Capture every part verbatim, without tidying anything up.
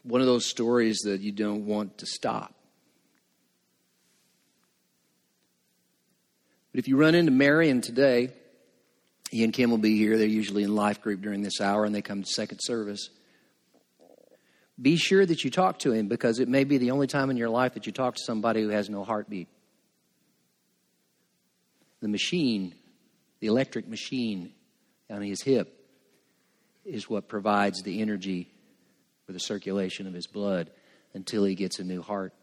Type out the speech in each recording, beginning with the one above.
one of those stories that you don't want to stop. But if you run into Marion today, he and Kim will be here. They're usually in life group during this hour, and they come to second service. Be sure that you talk to him, because it may be the only time in your life that you talk to somebody who has no heartbeat. The machine, the electric machine on his hip, is what provides the energy for the circulation of his blood until he gets a new heart.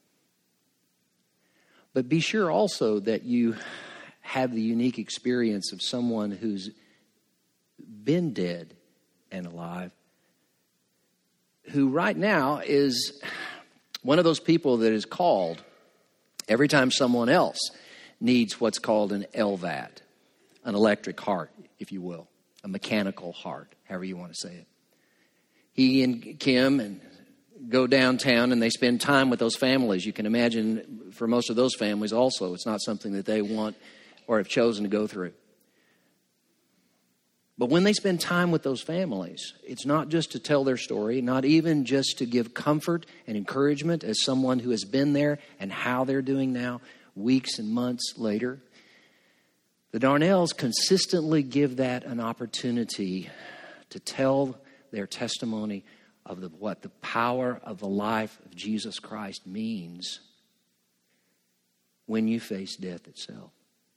But be sure also that you have the unique experience of someone who's been dead and alive, who right now is one of those people that is called every time someone else needs what's called an L V A D, an electric heart, if you will, a mechanical heart, however you want to say it. He and Kim and go downtown, and they spend time with those families. You can imagine for most of those families also, it's not something that they want or have chosen to go through. But when they spend time with those families, it's not just to tell their story, not even just to give comfort and encouragement as someone who has been there and how they're doing now, weeks and months later. The Darnells consistently give that an opportunity to tell their testimony of the, what the power of the life of Jesus Christ means when you face death itself.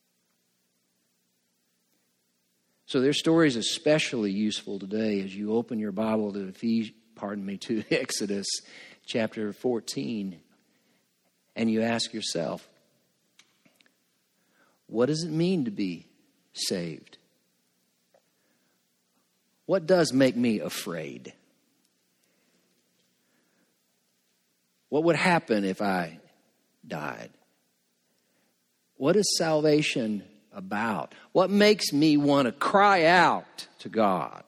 So their story is especially useful today as you open your Bible to Ephesians, pardon me, to Exodus chapter fourteen, and you ask yourself, what does it mean to be saved? What does make me afraid? What would happen if I died? What is salvation about? What makes me want to cry out to God?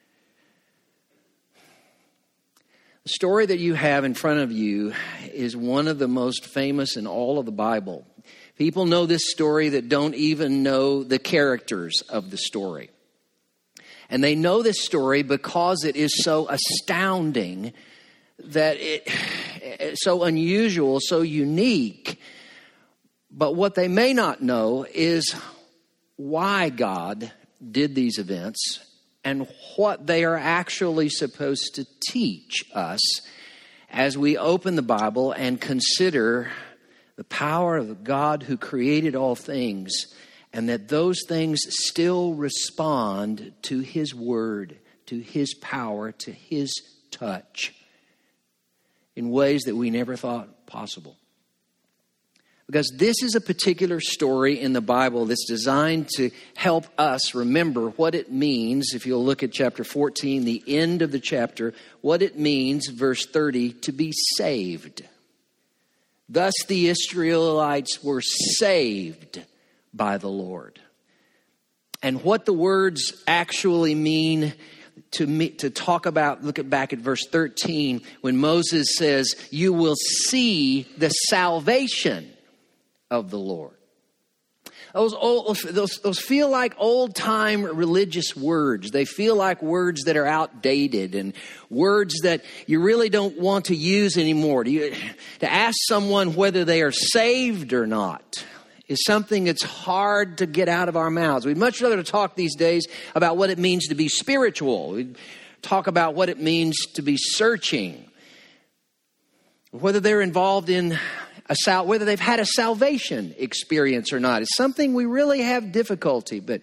The story that you have in front of you is one of the most famous in all of the Bible. People know this story that don't even know the characters of the story. And they know this story because it is so astounding, that it it's so unusual, so unique. But what they may not know is why God did these events and what they are actually supposed to teach us as we open the Bible and consider the power of the God who created all things, and that those things still respond to His word, to His power, to His touch in ways that we never thought possible. Because this is a particular story in the Bible that's designed to help us remember what it means, if you'll look at chapter fourteen, the end of the chapter, what it means, verse thirty, to be saved. Thus the Israelites were saved by the Lord. And what the words actually mean to me, to talk about, look at back at verse thirteen, when Moses says, you will see the salvation of the Lord. Those, old, those, those feel like old-time religious words. They feel like words that are outdated and words that you really don't want to use anymore. To, you, to ask someone whether they are saved or not is something that's hard to get out of our mouths. We'd much rather talk these days about what it means to be spiritual. We'd talk about what it means to be searching. Whether they're involved in A sal- whether they've had a salvation experience or not. It's something we really have difficulty. But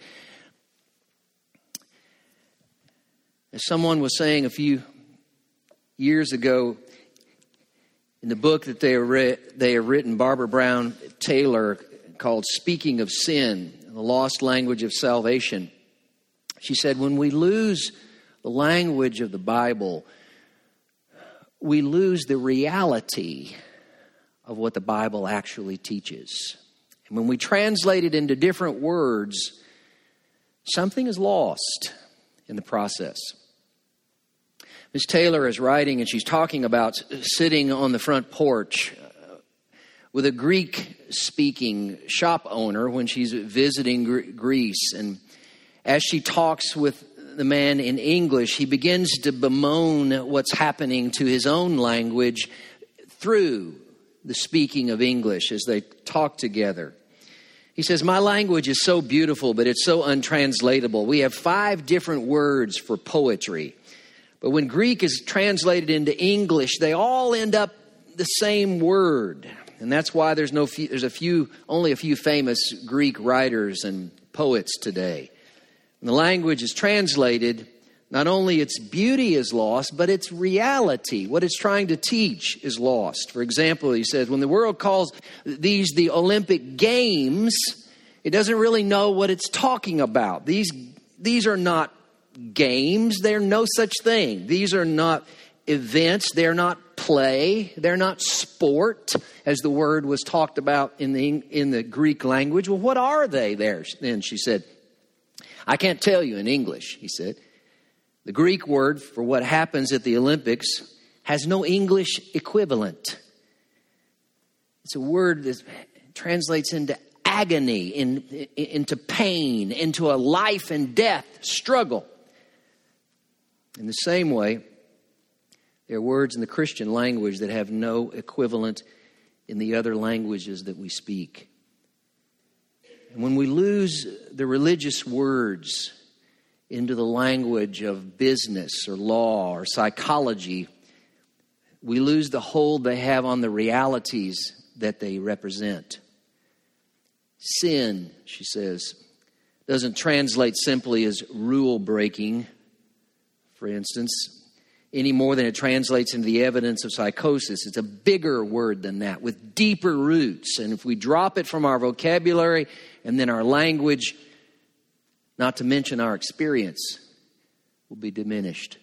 as someone was saying a few years ago, in the book that they have, re- they have written, Barbara Brown Taylor, called Speaking of Sin, the Lost Language of Salvation, she said, when we lose the language of the Bible, we lose the reality of what the Bible actually teaches. And when we translate it into different words, something is lost in the process. Miz Taylor is writing, and she's talking about sitting on the front porch with a Greek-speaking shop owner when she's visiting Greece. And as she talks with the man in English, he begins to bemoan what's happening to his own language through the speaking of English as they talk together. He says, my language is so beautiful, but it's so untranslatable. We have five different words for poetry. But when Greek is translated into English, they all end up the same word. And that's why there's no few, there's a few only a few famous Greek writers and poets today. When the language is translated, not only its beauty is lost, but its reality, what it's trying to teach, is lost. For example, he says, when the world calls these the Olympic Games, it doesn't really know what it's talking about. These, these are not games. They're no such thing. These are not events. They're not play. They're not sport, as the word was talked about in the, in the Greek language. Well, what are they there? Then she said, I can't tell you in English, he said. The Greek word for what happens at the Olympics has no English equivalent. It's a word that translates into agony, in, in, into pain, into a life and death struggle. In the same way, there are words in the Christian language that have no equivalent in the other languages that we speak. And when we lose the religious words into the language of business or law or psychology, we lose the hold they have on the realities that they represent. Sin, she says, doesn't translate simply as rule breaking, for instance, any more than it translates into the evidence of psychosis. It's a bigger word than that, with deeper roots. And if we drop it from our vocabulary and then our language, not to mention our experience, will be diminished.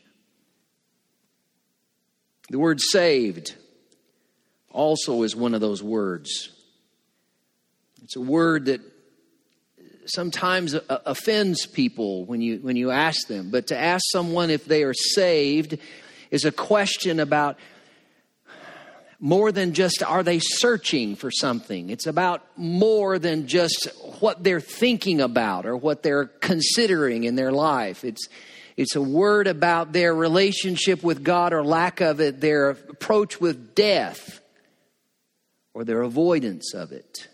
The word saved also is one of those words. It's a word that sometimes offends people when you when you ask them. But to ask someone if they are saved is a question about more than just are they searching for something. It's about more than just what they're thinking about or what they're considering in their life. It's it's a word about their relationship with God or lack of it, their approach with death or their avoidance of it.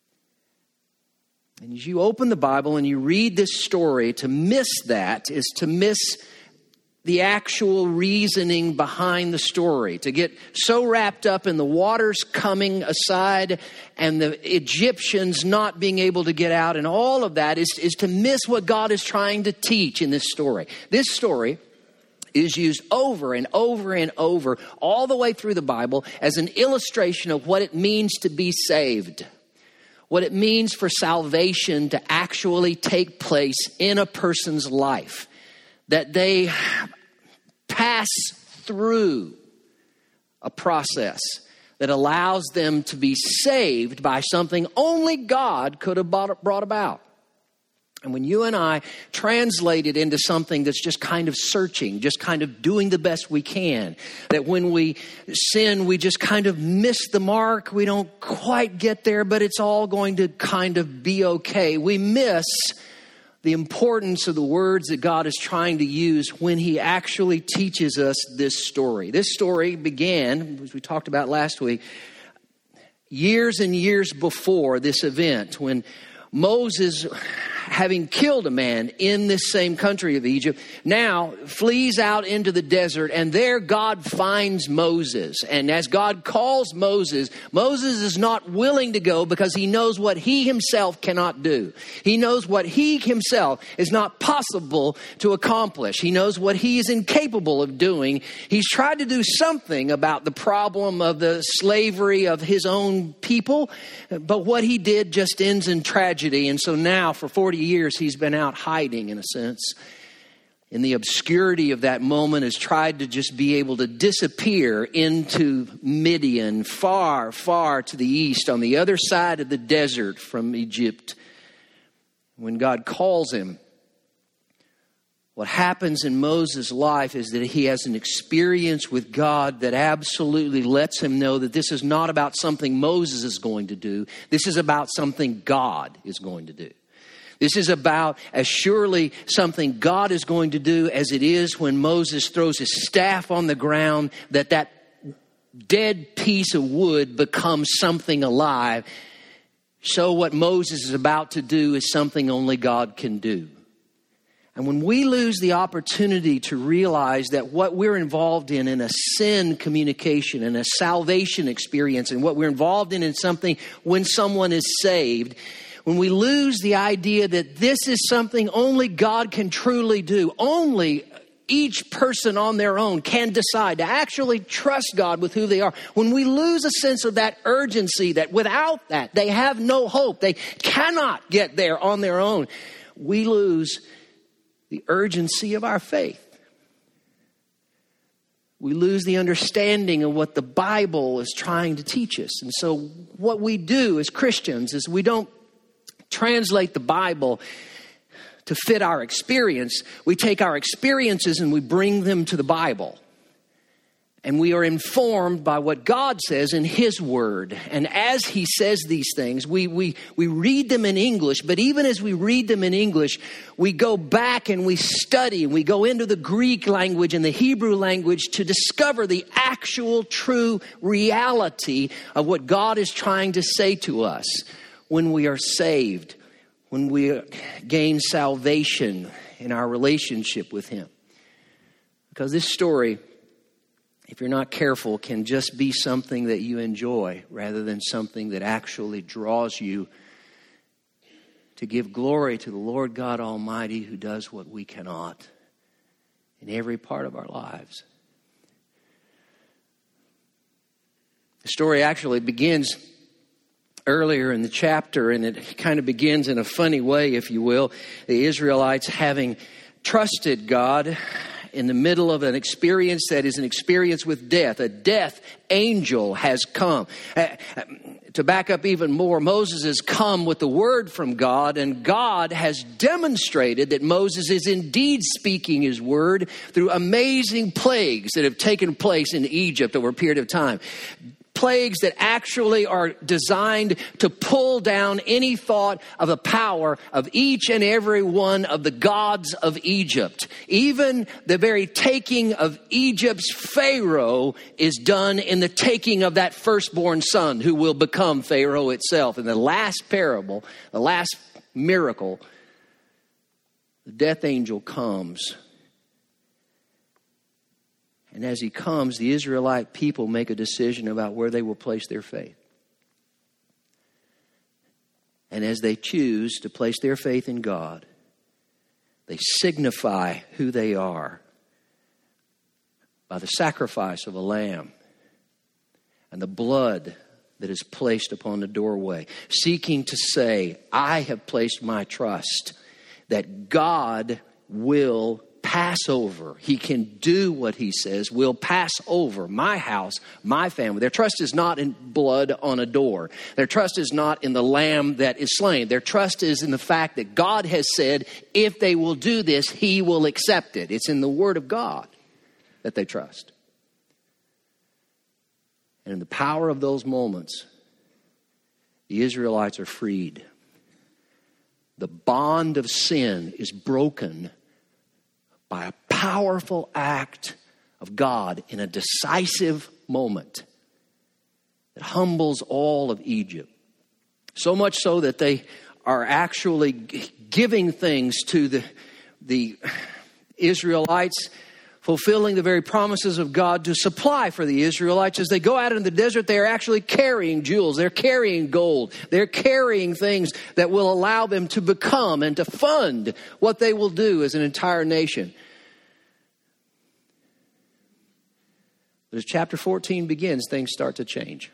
And as you open the Bible and you read this story, to miss that is to miss the actual reasoning behind the story. To get so wrapped up in the waters coming aside and the Egyptians not being able to get out and all of that is, is to miss what God is trying to teach in this story. This story is used over and over and over all the way through the Bible as an illustration of what it means to be saved. What it means for salvation to actually take place in a person's life. That they pass through a process that allows them to be saved by something only God could have brought about. And when you and I translate it into something that's just kind of searching, just kind of doing the best we can, that when we sin, we just kind of miss the mark, we don't quite get there, but it's all going to kind of be okay. We miss the importance of the words that God is trying to use when he actually teaches us this story. This story began, as we talked about last week, years and years before this event when Moses, having killed a man in this same country of Egypt, now flees out into the desert, and there God finds Moses. And as God calls Moses, Moses is not willing to go because he knows what he himself cannot do. He knows what he himself is not possible to accomplish. He knows what he is incapable of doing. He's tried to do something about the problem of the slavery of his own people, but what he did just ends in tragedy. And so now for forty years, he's been out hiding in a sense. In the obscurity of that moment, has tried to just be able to disappear into Midian, far, far to the east, on the other side of the desert from Egypt. When God calls him, what happens in Moses' life is that he has an experience with God that absolutely lets him know that this is not about something Moses is going to do. This is about something God is going to do. This is about as surely something God is going to do as it is when Moses throws his staff on the ground, that that dead piece of wood becomes something alive. So what Moses is about to do is something only God can do. And when we lose the opportunity to realize that what we're involved in, in a sin communication, in a salvation experience, and what we're involved in in something when someone is saved, when we lose the idea that this is something only God can truly do, only each person on their own can decide to actually trust God with who they are. When we lose a sense of that urgency, that without that, they have no hope, they cannot get there on their own, we lose the urgency of our faith. We lose the understanding of what the Bible is trying to teach us. And so what we do as Christians is we don't translate the Bible to fit our experience. We take our experiences and we bring them to the Bible. And we are informed by what God says in His Word. And as He says these things, we, we, we read them in English. But even as we read them in English, we go back and we study. And we go into the Greek language and the Hebrew language to discover the actual true reality of what God is trying to say to us when we are saved, when we gain salvation in our relationship with Him. Because this story, if you're not careful, can just be something that you enjoy rather than something that actually draws you to give glory to the Lord God Almighty, who does what we cannot in every part of our lives. The story actually begins earlier in the chapter, and it kind of begins in a funny way, if you will. The Israelites, having trusted God in the middle of an experience that is an experience with death. A death angel has come. Uh, to back up even more, Moses has come with the word from God, and God has demonstrated that Moses is indeed speaking His word through amazing plagues that have taken place in Egypt over a period of time. Plagues that actually are designed to pull down any thought of the power of each and every one of the gods of Egypt. Even the very taking of Egypt's Pharaoh is done in the taking of that firstborn son who will become Pharaoh itself. In the last parable, the last miracle, the death angel comes. And as he comes, the Israelite people make a decision about where they will place their faith. And as they choose to place their faith in God, they signify who they are by the sacrifice of a lamb and the blood that is placed upon the doorway, seeking to say, I have placed my trust that God will pass over. He can do what He says, will pass over my house, my family. Their trust is not in blood on a door. Their trust is not in the lamb that is slain. Their trust is in the fact that God has said, if they will do this, He will accept it. It's in the Word of God that they trust. And in the power of those moments, the Israelites are freed. The bond of sin is broken by a powerful act of God in a decisive moment that humbles all of Egypt. So much so that they are actually giving things to the, the Israelites, fulfilling the very promises of God to supply for the Israelites. As they go out in the desert, they are actually carrying jewels. They're carrying gold. They're carrying things that will allow them to become and to fund what they will do as an entire nation. But as chapter fourteen begins, things start to change.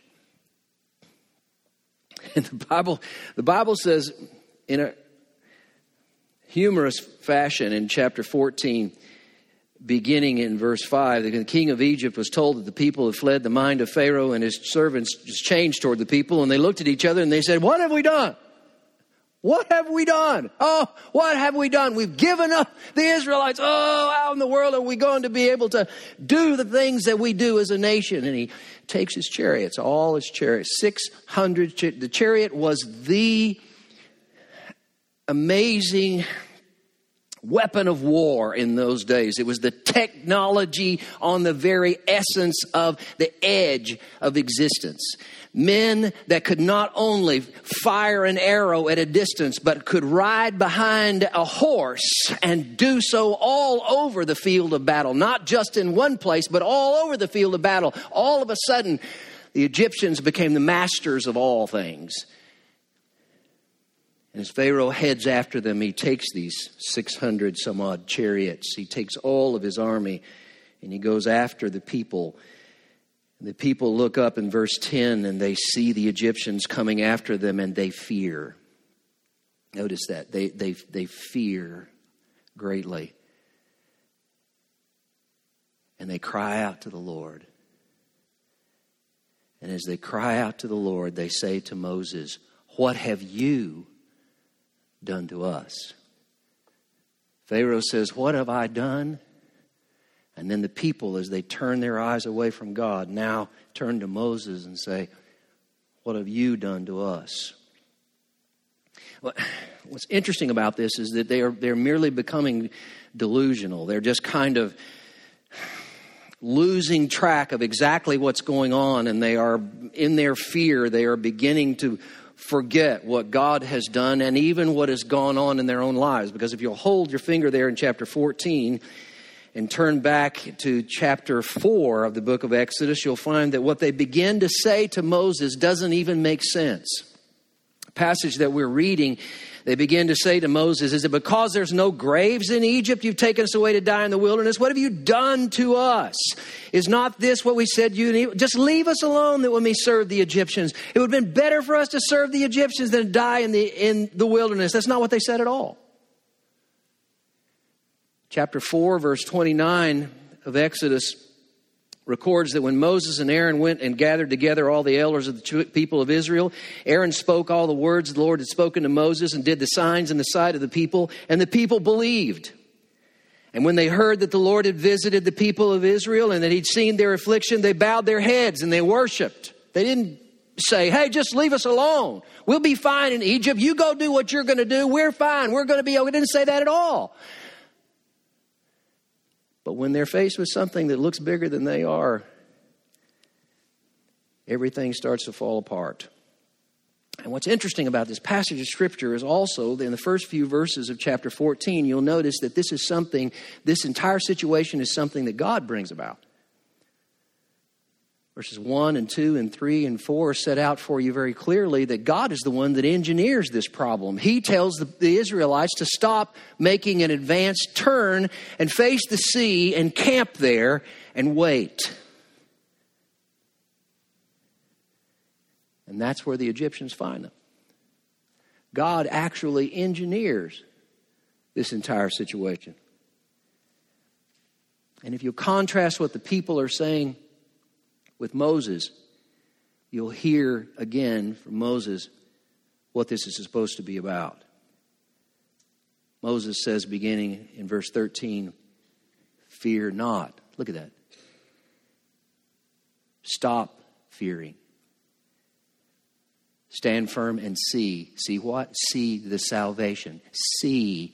And the Bible, the Bible says in a humorous fashion in chapter fourteen, beginning in verse five, the king of Egypt was told that the people had fled. The mind of Pharaoh and his servants just changed toward the people, and they looked at each other and they said, what have we done? What have we done? Oh, what have we done? We've given up the Israelites. Oh, how in the world are we going to be able to do the things that we do as a nation? And he takes his chariots, all his chariots, six hundred. The chariot was the amazing weapon of war in those days. It was the technology on the very essence of the edge of existence. Men that could not only fire an arrow at a distance, but could ride behind a horse and do so all over the field of battle. Not just in one place, but all over the field of battle. All of a sudden, the Egyptians became the masters of all things. And as Pharaoh heads after them, he takes these six hundred some odd chariots. He takes all of his army and he goes after the people. And the people look up in verse ten and they see the Egyptians coming after them and they fear. Notice that. They, they, they fear greatly. And they cry out to the Lord. And as they cry out to the Lord, they say to Moses, "What have you done to us?" Pharaoh says, "What have I done?" And then the people, as they turn their eyes away from God, now turn to Moses and say, "What have you done to us?" What's interesting about this is that they are they're merely becoming delusional. They're just kind of losing track of exactly what's going on, and they are, in their fear, they are beginning to forget what God has done and even what has gone on in their own lives. Because if you'll hold your finger there in chapter fourteen and turn back to chapter four of the book of Exodus, you'll find that what they begin to say to Moses doesn't even make sense. The passage that we're reading, they begin to say to Moses, "Is it because there's no graves in Egypt you've taken us away to die in the wilderness? What have you done to us? Is not this what we said you need? Just leave us alone that when we serve the Egyptians. It would have been better for us to serve the Egyptians than to die in the, in the wilderness." That's not what they said at all. Chapter four, verse twenty-nine of Exodus records that when Moses and Aaron went and gathered together all the elders of the people of Israel, Aaron spoke all the words the Lord had spoken to Moses and did the signs in the sight of the people, and the people believed. And when they heard that the Lord had visited the people of Israel and that he'd seen their affliction, they bowed their heads and they worshiped. They didn't say, "Hey, just leave us alone. We'll be fine in Egypt. You go do what you're going to do. We're fine. We're going to be okay." They didn't say that at all. But when they're faced with something that looks bigger than they are, everything starts to fall apart. And what's interesting about this passage of Scripture is also in the first few verses of chapter fourteen, you'll notice that this is something, this entire situation is something that God brings about. Verses one and two and three and four set out for you very clearly that God is the one that engineers this problem. He tells the, the Israelites to stop making an advanced turn and face the sea and camp there and wait. And that's where the Egyptians find them. God actually engineers this entire situation. And if you contrast what the people are saying with Moses, you'll hear again from Moses what this is supposed to be about. Moses says, beginning in verse thirteen, "Fear not." Look at that. Stop fearing. Stand firm and see. See what? See the salvation. See,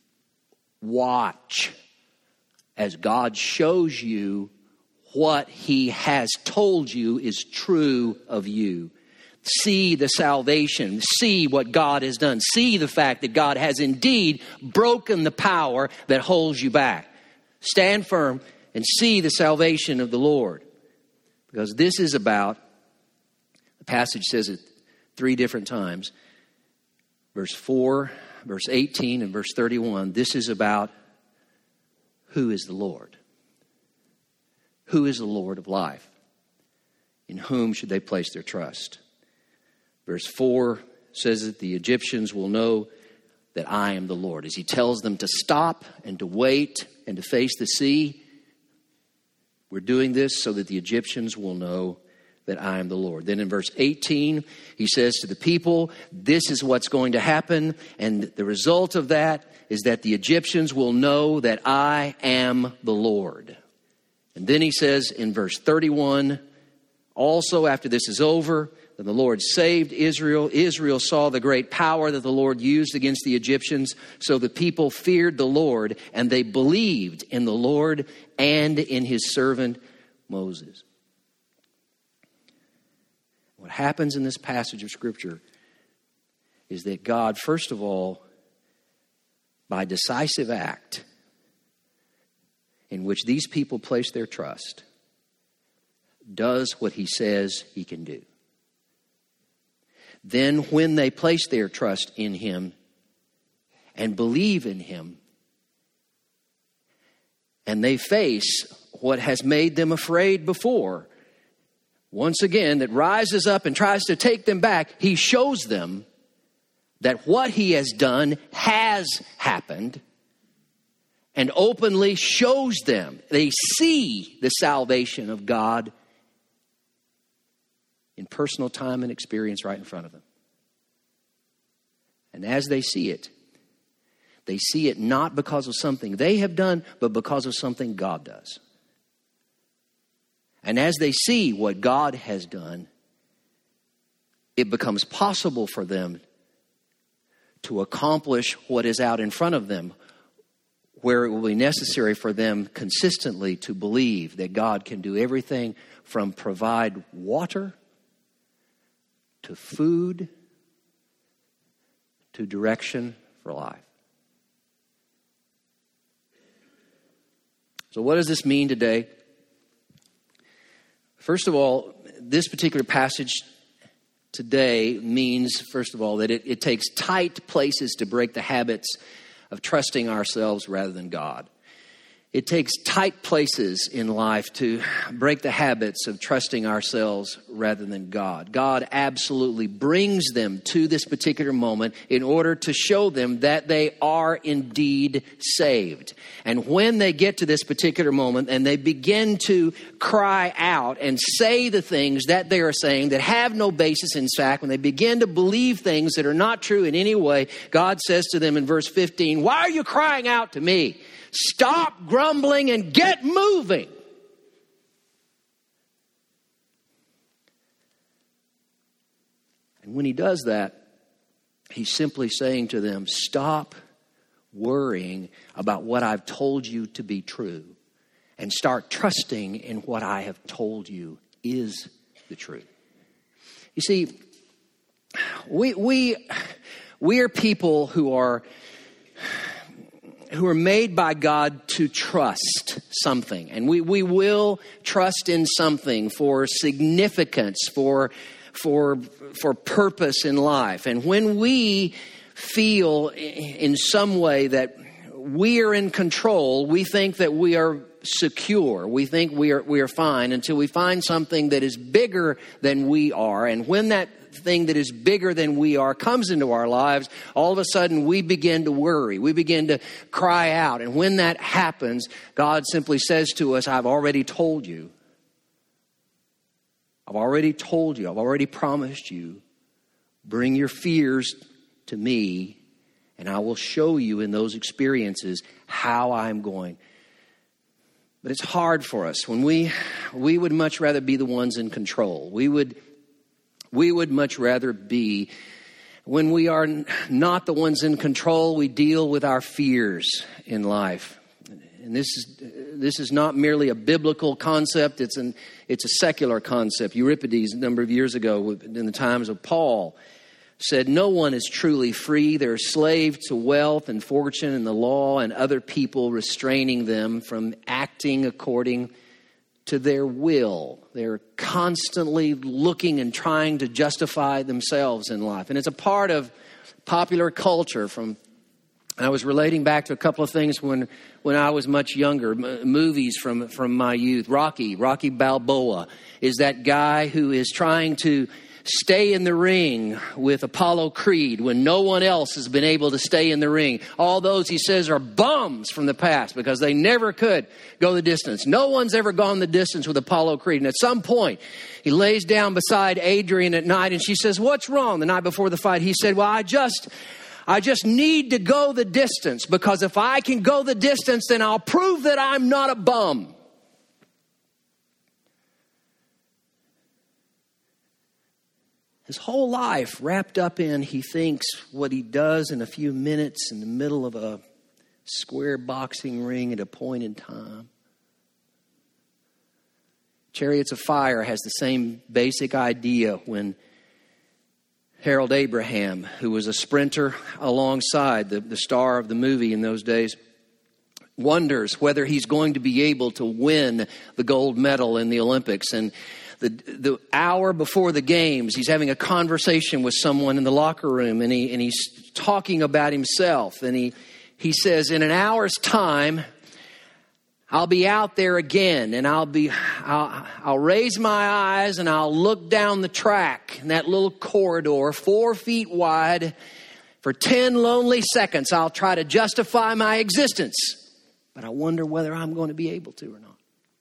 watch as God shows you what he has told you is true of you. See the salvation. See what God has done. See the fact that God has indeed broken the power that holds you back. Stand firm and see the salvation of the Lord. Because this is about, the passage says it three different times. Verse four, verse eighteen, and verse thirty-one. This is about who is the Lord. Who is the Lord of life? In whom should they place their trust? Verse four says that the Egyptians will know that I am the Lord. As he tells them to stop and to wait and to face the sea, we're doing this so that the Egyptians will know that I am the Lord. Then in verse eighteen, he says to the people, this is what's going to happen. And the result of that is that the Egyptians will know that I am the Lord. And then he says in verse thirty-one, also after this is over, Then the Lord saved Israel. Israel saw the great power that the Lord used against the Egyptians. So the people feared the Lord, and they believed in the Lord and in his servant Moses. What happens in this passage of Scripture is that God, first of all, by decisive act in which these people place their trust, does what he says he can do. Then when they place their trust in him and believe in him, and they face what has made them afraid before, once again, that rises up and tries to take them back, he shows them that what he has done has happened, and openly shows them. They see the salvation of God in personal time and experience right in front of them. And as they see it, they see it not because of something they have done, but because of something God does. And as they see what God has done, it becomes possible for them to accomplish what is out in front of them, where it will be necessary for them consistently to believe that God can do everything from provide water to food to direction for life. So what does this mean today? First of all, this particular passage today means, first of all, that it, it takes tight places to break the habits of trusting ourselves rather than God. It takes tight places in life to break the habits of trusting ourselves rather than God. God absolutely brings them to this particular moment in order to show them that they are indeed saved. And when they get to this particular moment and they begin to cry out and say the things that they are saying that have no basis in fact, when they begin to believe things that are not true in any way, God says to them in verse fifteen, "Why are you crying out to me? Stop grumbling and get moving." And when he does that, he's simply saying to them, stop worrying about what I've told you to be true and start trusting in what I have told you is the truth. You see, we we we are people who are who are made by God to trust something. And we, we will trust in something for significance, for, for, for purpose in life. And when we feel in some way that we are in control, we think that we are secure. We think we are, we are fine until we find something that is bigger than we are. And when that thing that is bigger than we are comes into our lives, all of a sudden we begin to worry. We begin to cry out. And when that happens, God simply says to us, I've already told you. I've already told you. I've already promised you. Bring your fears to me, and I will show you in those experiences how I'm going. But it's hard for us when we we would much rather be the ones in control. We would We would much rather be, when we are not the ones in control, we deal with our fears in life. And this is this is not merely a biblical concept, it's an it's a secular concept. Euripides, a number of years ago, in the times of Paul, said, no one is truly free. They're slave to wealth and fortune and the law and other people restraining them from acting according to their will. They're constantly looking and trying to justify themselves in life. And it's a part of popular culture. From I was relating back to a couple of things when when I was much younger. M- movies from, from my youth. Rocky, Rocky Balboa is that guy who is trying to stay in the ring with Apollo Creed when no one else has been able to stay in the ring. All those, he says, are bums from the past because they never could go the distance. No one's ever gone the distance with Apollo Creed. And at some point, he lays down beside Adrian at night and she says, what's wrong? The night before the fight, he said, well, I just, I just need to go the distance because if I can go the distance, then I'll prove that I'm not a bum. His whole life wrapped up in, he thinks, what he does in a few minutes in the middle of a square boxing ring at a point in time. Chariots of Fire has the same basic idea when Harold Abraham, who was a sprinter alongside the, the star of the movie in those days, wonders whether he's going to be able to win the gold medal in the Olympics. And the the hour before the games, he's having a conversation with someone in the locker room, and he and he's talking about himself. And he he says, in an hour's time, I'll be out there again, and I'll be I'll, I'll raise my eyes and I'll look down the track in that little corridor, four feet wide. For ten lonely seconds, I'll try to justify my existence. But I wonder whether I'm going to be able to or not.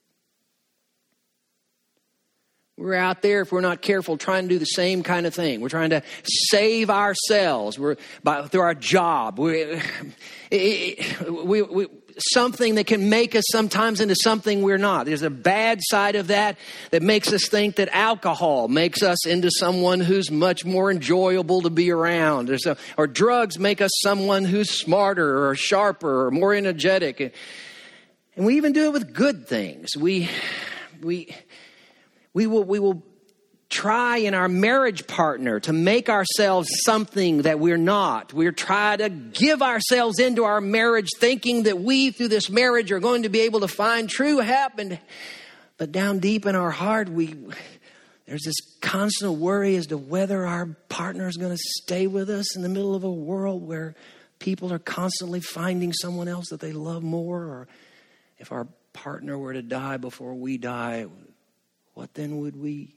We're out there, if we're not careful, trying to do the same kind of thing. We're trying to save ourselves. We're by, through our job. We're, we, we, something that can make us sometimes into something we're not. There's a bad side of that that makes us think that alcohol makes us into someone who's much more enjoyable to be around. There's a, or drugs make us someone who's smarter or sharper or more energetic. And we even do it with good things. We... we We will we will try in our marriage partner to make ourselves something that we're not. We're trying to give ourselves into our marriage thinking that we, through this marriage, are going to be able to find true happiness. But down deep in our heart, we there's this constant worry as to whether our partner is going to stay with us in the middle of a world where people are constantly finding someone else that they love more. Or if our partner were to die before we die, what then would we?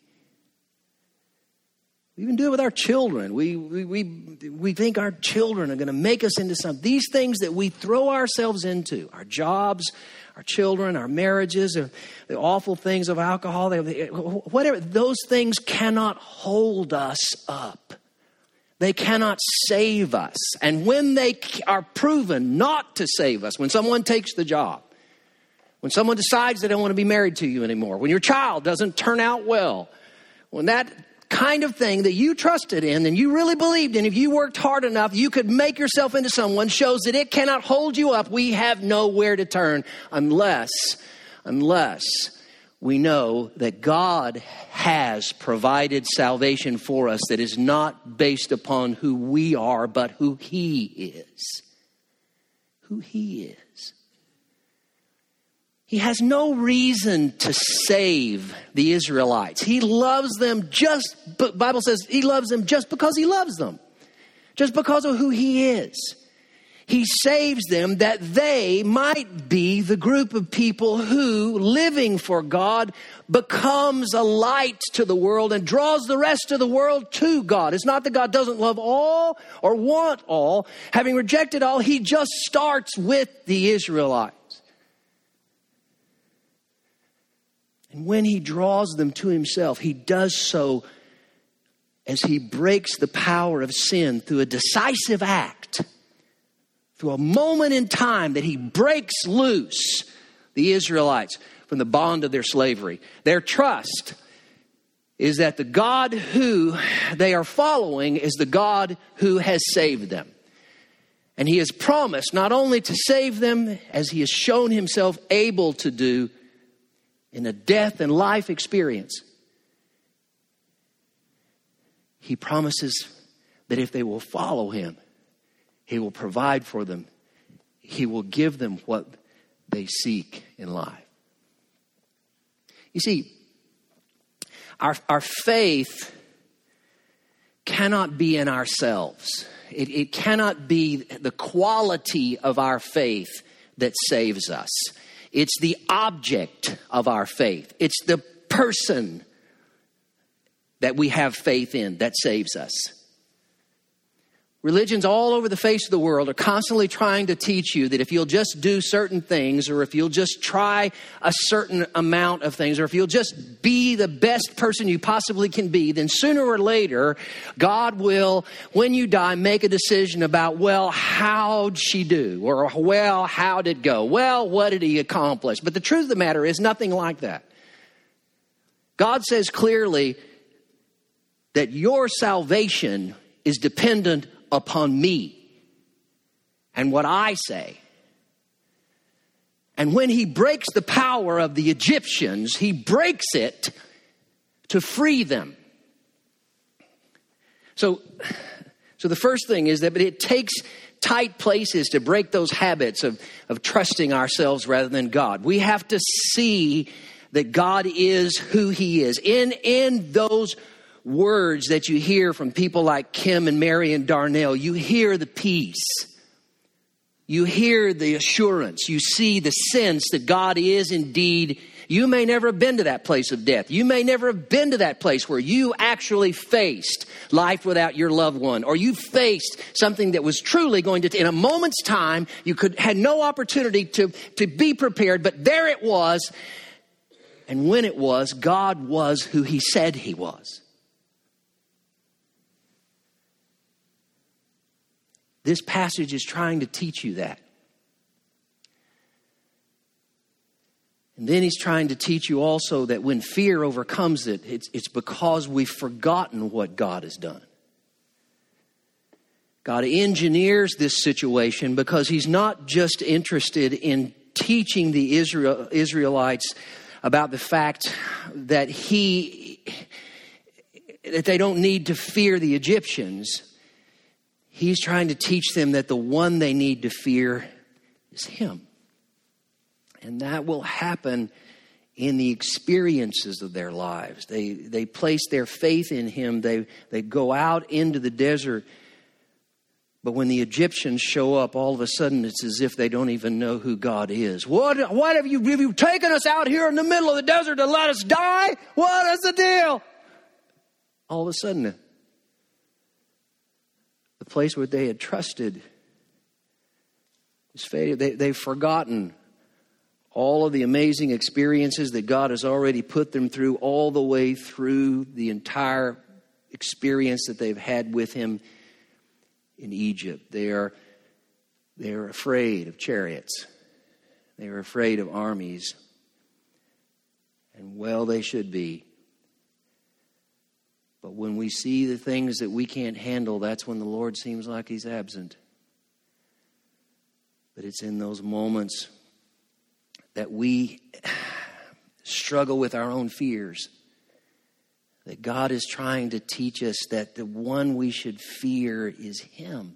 We even do it with our children. We we we, we think our children are going to make us into something. These things that we throw ourselves into, our jobs, our children, our marriages, the awful things of alcohol, whatever, those things cannot hold us up. They cannot save us. And when they are proven not to save us, when someone takes the job, when someone decides they don't want to be married to you anymore, when your child doesn't turn out well, when that kind of thing that you trusted in and you really believed in, if you worked hard enough, you could make yourself into someone, shows that it cannot hold you up. We have nowhere to turn unless, unless we know that God has provided salvation for us that is not based upon who we are, but who He is. Who He is. He has no reason to save the Israelites. He loves them just, the Bible says He loves them just because He loves them. Just because of who He is. He saves them that they might be the group of people who, living for God, becomes a light to the world and draws the rest of the world to God. It's not that God doesn't love all or want all. Having rejected all, He just starts with the Israelites. And when He draws them to Himself, He does so as He breaks the power of sin through a decisive act, through a moment in time that He breaks loose the Israelites from the bond of their slavery. Their trust is that the God who they are following is the God who has saved them. And He has promised not only to save them, as He has shown Himself able to do in a death and life experience, He promises that if they will follow Him, He will provide for them. He will give them what they seek in life. You see, our, our faith cannot be in ourselves. It, it cannot be the quality of our faith that saves us. It's the object of our faith. It's the person that we have faith in that saves us. Religions all over the face of the world are constantly trying to teach you that if you'll just do certain things, or if you'll just try a certain amount of things, or if you'll just be the best person you possibly can be, then sooner or later, God will, when you die, make a decision about, well, how'd she do? Or, well, how'd it go? Well, what did he accomplish? But the truth of the matter is nothing like that. God says clearly, that your salvation is dependent upon me and what I say. And when he breaks the power of the Egyptians, he breaks it to free them. So, so the first thing is that it takes tight places to break those habits of, of trusting ourselves rather than God. We have to see that God is who he is. In, in those words that you hear from people like Kim and Mary and Darnell, you hear the peace. You hear the assurance. You see the sense that God is indeed. You may never have been to that place of death. You may never have been to that place where you actually faced life without your loved one, or you faced something that was truly going to, in a moment's time, you could had no opportunity to, to be prepared, but there it was. And when it was, God was who he said he was. This passage is trying to teach you that. And then he's trying to teach you also that when fear overcomes it, it's, it's because we've forgotten what God has done. God engineers this situation because he's not just interested in teaching the Israel, Israelites about the fact that he, that they don't need to fear the Egyptians. He's trying to teach them that the one they need to fear is him. And that will happen in the experiences of their lives. They they place their faith in him. They, they go out into the desert. But when the Egyptians show up, all of a sudden it's as if they don't even know who God is. What, what have you, have you taken us out here in the middle of the desert to let us die? What is the deal? All of a sudden, the place where they had trusted is faded. They, they've forgotten all of the amazing experiences that God has already put them through, all the way through the entire experience that they've had with him in Egypt. They are, they are afraid of chariots. They are afraid of armies. And well, they should be. But when we see the things that we can't handle, that's when the Lord seems like he's absent. But it's in those moments that we struggle with our own fears, that God is trying to teach us that the one we should fear is him.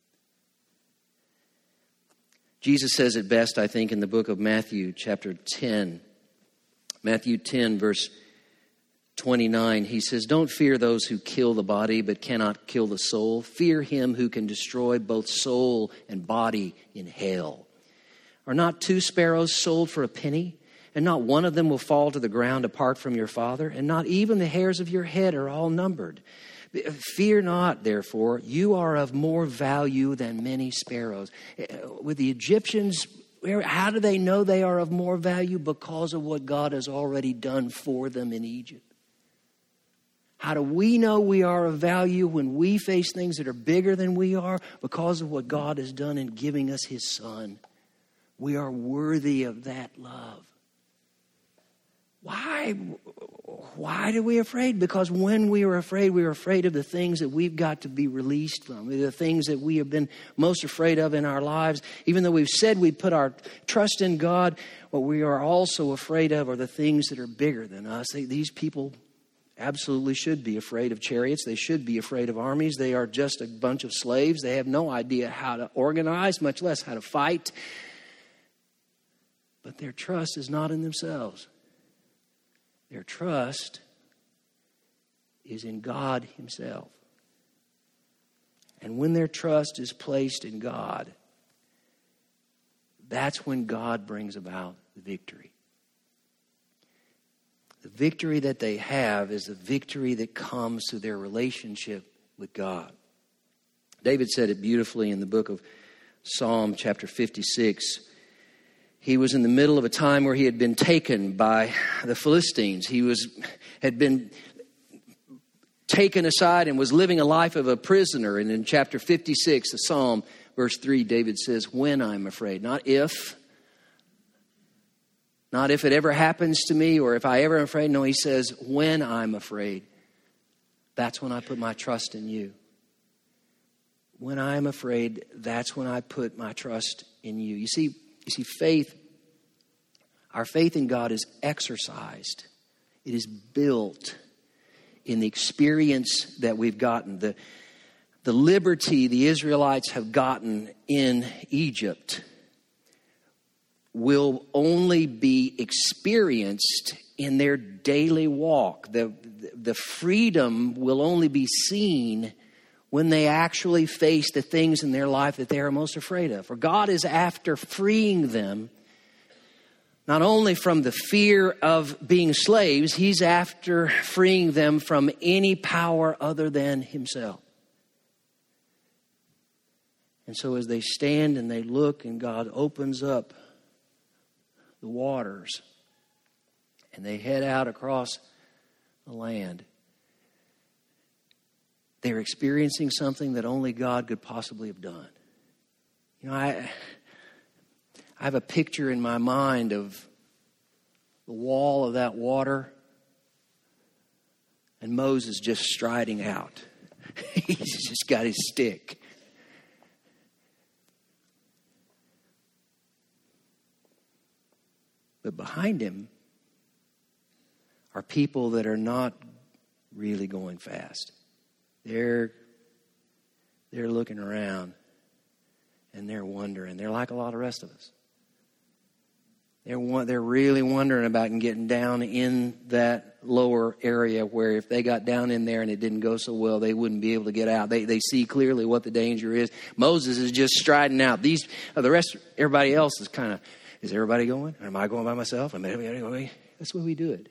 Jesus says it best, I think, in the book of Matthew, chapter ten. Matthew ten, verse twenty-nine, he says, "Don't fear those who kill the body but cannot kill the soul. Fear him who can destroy both soul and body in hell. Are not two sparrows sold for a penny? And not one of them will fall to the ground apart from your Father? And not even the hairs of your head are all numbered. Fear not, therefore, you are of more value than many sparrows." With the Egyptians, how do they know they are of more value? Because of what God has already done for them in Egypt. How do we know we are of value when we face things that are bigger than we are? Because of what God has done in giving us his Son. We are worthy of that love. Why? Why are we afraid? Because when we are afraid, we are afraid of the things that we've got to be released from. The things that we have been most afraid of in our lives. Even though we've said we put our trust in God, what we are also afraid of are the things that are bigger than us. They, these people absolutely should be afraid of chariots. They should be afraid of armies. They are just a bunch of slaves. They have no idea how to organize, much less how to fight. But their trust is not in themselves. Their trust is in God himself. And when their trust is placed in God, that's when God brings about the victory. The victory that they have is the victory that comes through their relationship with God. David said it beautifully in the book of Psalm chapter fifty-six. He was in the middle of a time where he had been taken by the Philistines. He was had been taken aside and was living a life of a prisoner. And in chapter fifty-six, the Psalm, verse three, David says, "When I'm afraid," not if, not if it ever happens to me or if I ever am afraid. No, he says, "When I'm afraid, that's when I put my trust in you. When I am afraid, that's when I put my trust in you. You see, you see, faith, our faith in God is exercised. It is built in the experience that we've gotten, the, the liberty the Israelites have gotten in Egypt will only be experienced in their daily walk. The, the freedom will only be seen when they actually face the things in their life that they are most afraid of. For God is after freeing them, not only from the fear of being slaves, He's after freeing them from any power other than Himself. And so as they stand and they look and God opens up the waters and they head out across the land, they're experiencing something that only God could possibly have done. You know, I, I have a picture in my mind of the wall of that water and Moses just striding out. He's just got his stick. But behind him are people that are not really going fast. They're, they're looking around and they're wondering. They're like a lot of the rest of us. They're, they're really wondering about and getting down in that lower area where if they got down in there and it didn't go so well, they wouldn't be able to get out. They, they see clearly what the danger is. Moses is just striding out. These, uh, the rest, everybody else is kind of, is everybody going? Or am I going by myself? Am I going? That's the way we do it.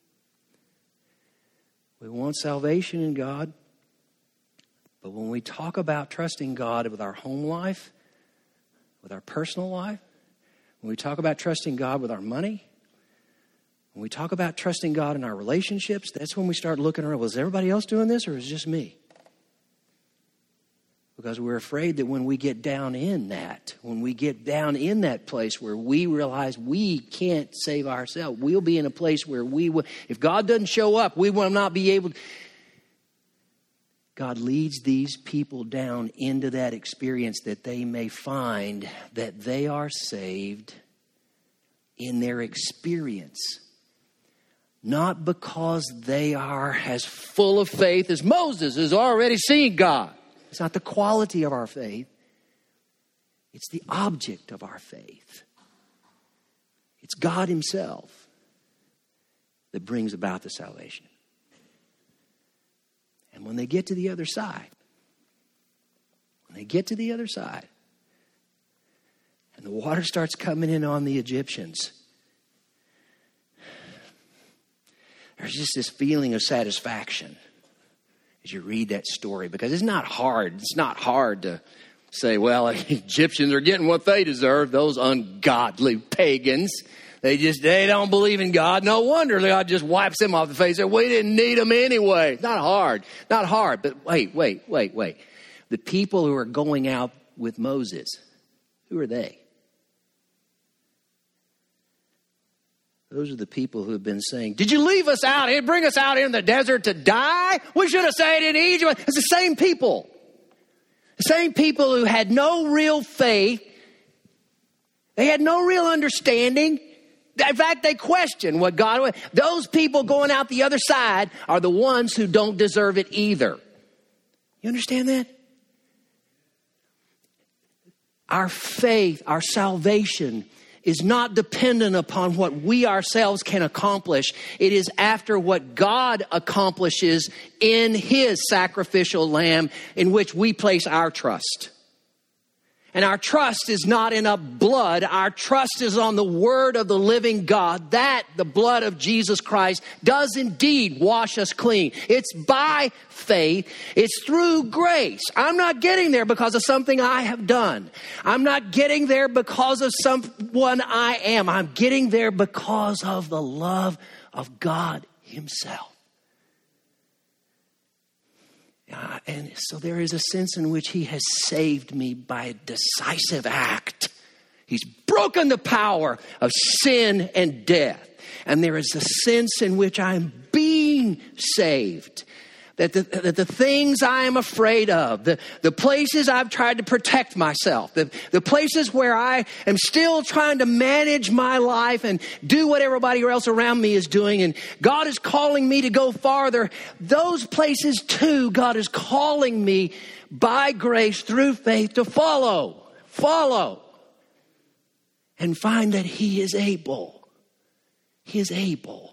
We want salvation in God. But when we talk about trusting God with our home life, with our personal life, when we talk about trusting God with our money, when we talk about trusting God in our relationships, that's when we start looking around. Was everybody else doing this or is it just me? Because we're afraid that when we get down in that, when we get down in that place where we realize we can't save ourselves, we'll be in a place where we will, if God doesn't show up, we will not be able to. God leads these people down into that experience that they may find that they are saved in their experience. Not because they are as full of faith as Moses has already seen God. It's not the quality of our faith. It's the object of our faith. It's God Himself that brings about the salvation. And when they get to the other side, when they get to the other side, and the water starts coming in on the Egyptians, there's just this feeling of satisfaction as you read that story. Because it's not hard. It's not hard to say, well, Egyptians are getting what they deserve. Those ungodly pagans. They just, they don't believe in God. No wonder God just wipes them off the face. We didn't need them anyway. Not hard. Not hard. But wait, wait, wait, wait. The people who are going out with Moses, who are they? Those are the people who have been saying, did you leave us out here, bring us out here in the desert to die? We should have stayed in Egypt. It's the same people. The same people who had no real faith. They had no real understanding. In fact, they question what God would. Those people going out the other side are the ones who don't deserve it either. You understand that? Our faith, our salvation is not dependent upon what we ourselves can accomplish. It is after what God accomplishes in His sacrificial lamb in which we place our trust. And our trust is not in a blood. Our trust is on the word of the living God. That, the blood of Jesus Christ, does indeed wash us clean. It's by faith. It's through grace. I'm not getting there because of something I have done. I'm not getting there because of someone I am. I'm getting there because of the love of God Himself. Uh, and so there is a sense in which He has saved me by a decisive act. He's broken the power of sin and death. And there is a sense in which I'm being saved that the, that the things I am afraid of, the, the places I've tried to protect myself, the, the places where I am still trying to manage my life and do what everybody else around me is doing, and God is calling me to go farther, those places too, God is calling me by grace through faith to follow, follow, and find that He is able. He is able.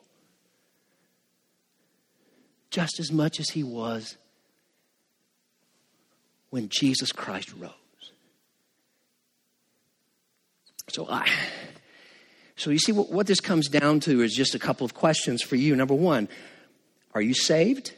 Just as much as He was when Jesus Christ rose. So I, so you see what, what this comes down to is just a couple of questions for you. Number one, are you saved?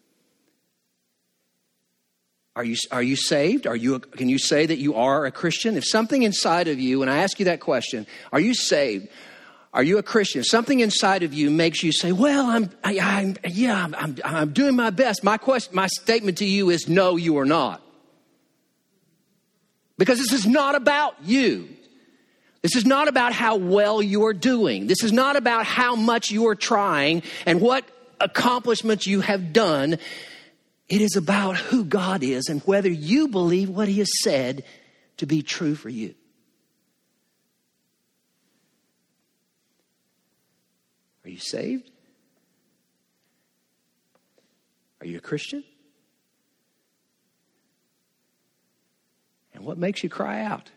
Are you, are you saved? Are you, can you say that you are a Christian? If something inside of you, when I ask you that question, are you saved? Are you a Christian? If something inside of you makes you say, well, I'm, I, I'm yeah, I'm, I'm, I'm doing my best. My question, my statement to you is no, you are not. Because this is not about you. This is not about how well you are doing. This is not about how much you are trying and what accomplishments you have done. It is about who God is and whether you believe what He has said to be true for you. Are you saved? Are you a Christian? And what makes you cry out?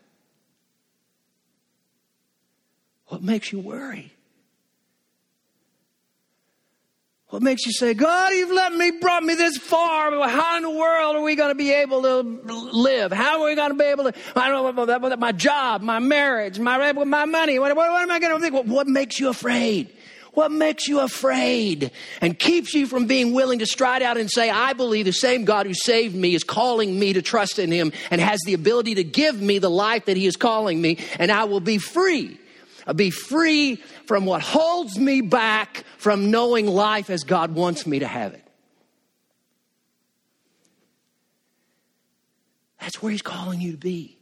What makes you worry? What makes you say, God, you've let me, brought me this far, but how in the world are we going to be able to live? How are we going to be able to, I don't know, my job, my marriage, my, my money, what, what am I going to think? What, what makes you afraid? What makes you afraid and keeps you from being willing to stride out and say, I believe the same God who saved me is calling me to trust in Him and has the ability to give me the life that He is calling me, and I will be free. I'll be free from what holds me back from knowing life as God wants me to have it. That's where He's calling you to be.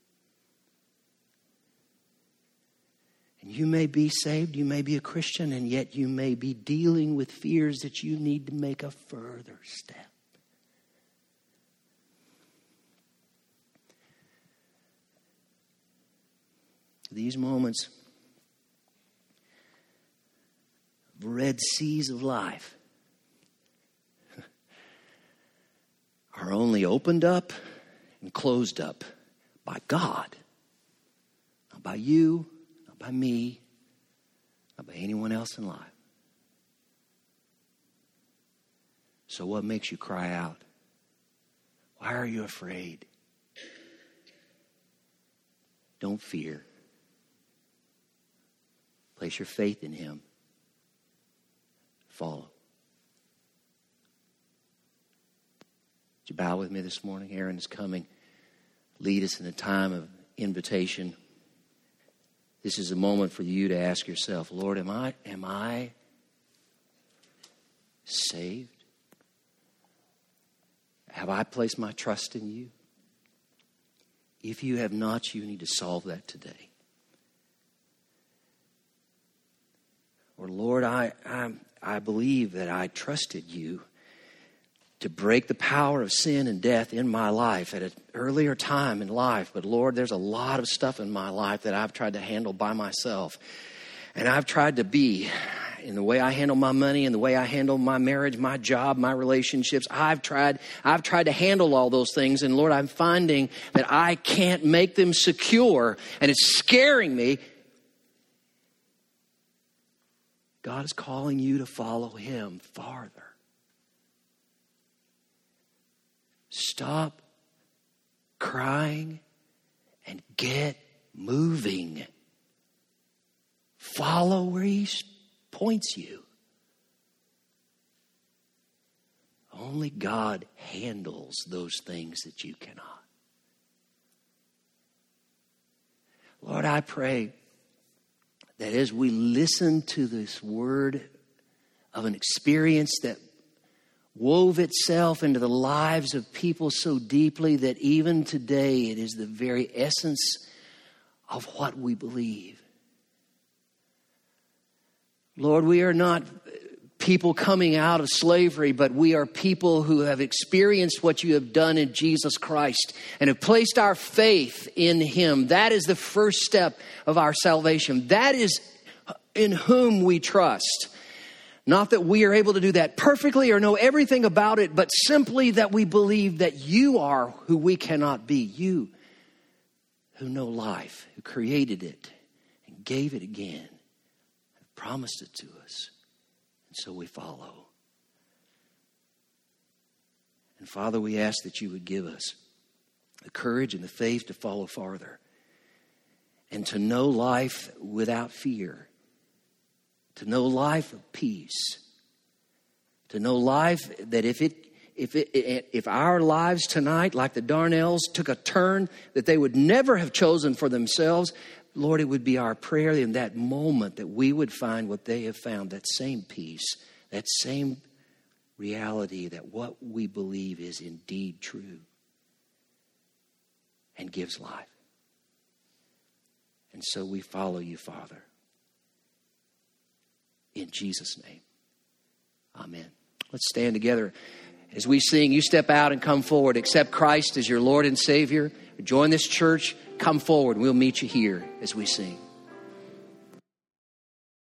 And you may be saved, you may be a Christian, and yet you may be dealing with fears that you need to make a further step. These moments, Red Seas of life, are only opened up and closed up by God, not by you, not by me, not by anyone else in life. So what makes you cry out? Why are you afraid? Don't fear. Place your faith in Him. Follow. Would you bow with me this morning? Aaron is coming. Lead us in a time of invitation. This is a moment for you to ask yourself, Lord, am I, am I saved? Have I placed my trust in you? If you have not, you need to solve that today. Or Lord, I, I, I believe that I trusted you to break the power of sin and death in my life at an earlier time in life. But Lord, there's a lot of stuff in my life that I've tried to handle by myself. And I've tried to be in the way I handle my money, in the way I handle my marriage, my job, my relationships. I've tried, I've tried to handle all those things. And Lord, I'm finding that I can't make them secure. And it's scaring me. God is calling you to follow Him farther. Stop crying and get moving. Follow where He points you. Only God handles those things that you cannot. Lord, I pray that as we listen to this word of an experience that wove itself into the lives of people so deeply that even today it is the very essence of what we believe. Lord, we are not people coming out of slavery, but we are people who have experienced what you have done in Jesus Christ and have placed our faith in him. That is the first step of our salvation. That is in whom we trust. Not that we are able to do that perfectly or know everything about it, but simply that we believe that you are who we cannot be. You who know life, who created it and gave it again, have promised it to us. And so we follow. And Father, we ask that you would give us the courage and the faith to follow farther and to know life without fear, to know life of peace, to know life that if it if it if our lives tonight, like the Darnells, took a turn that they would never have chosen for themselves, Lord, it would be our prayer in that moment that we would find what they have found, that same peace, that same reality that what we believe is indeed true and gives life. And so we follow you, Father. In Jesus' name, amen. Let's stand together. As we sing, you step out and come forward. Accept Christ as your Lord and Savior. Join this church. Come forward. We'll meet you here as we sing.